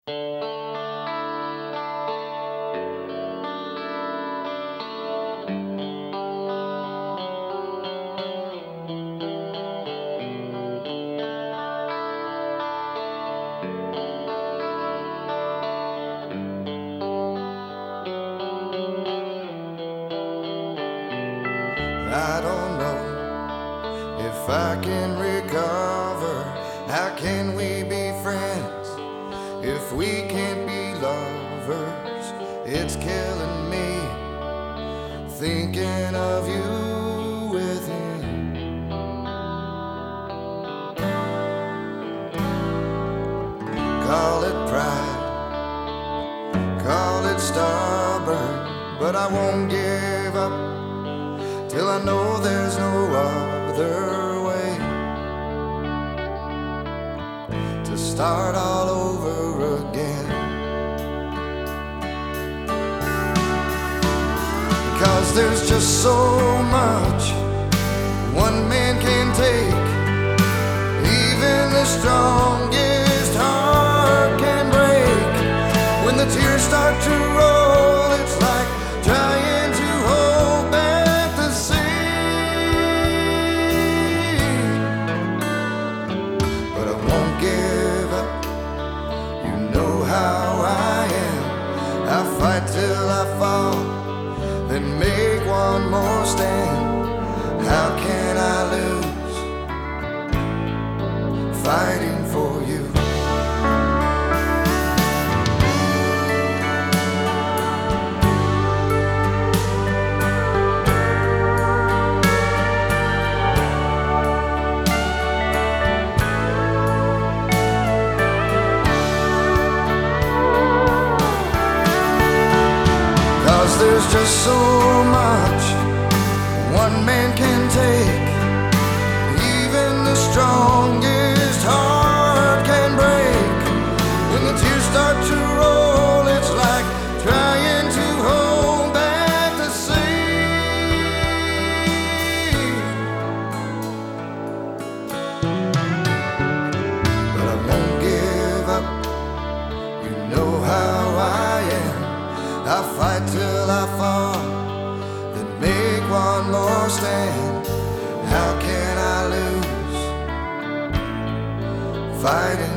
I don't know if I can recover. How can we be friends if we can't be lovers? It's killing me thinking of you with him. Call it pride, call it stubborn, but I won't give up till I know there's no other way to start all over again. Because there's just so much one man can take. Even the strongest heart can break. When the tears start to roll, it's like trying to hold back the sea. But I won't give up, you know how I am. I fight till I fall, then make one more stand. How can I lose fighting for you? There's just so much one man can take. Even the strongest heart can break. When the tears start to roll, it's like trying to hold back the sea. But I won't give up, you know how I am. I fight till I fall, then make one more stand. How can I lose fighting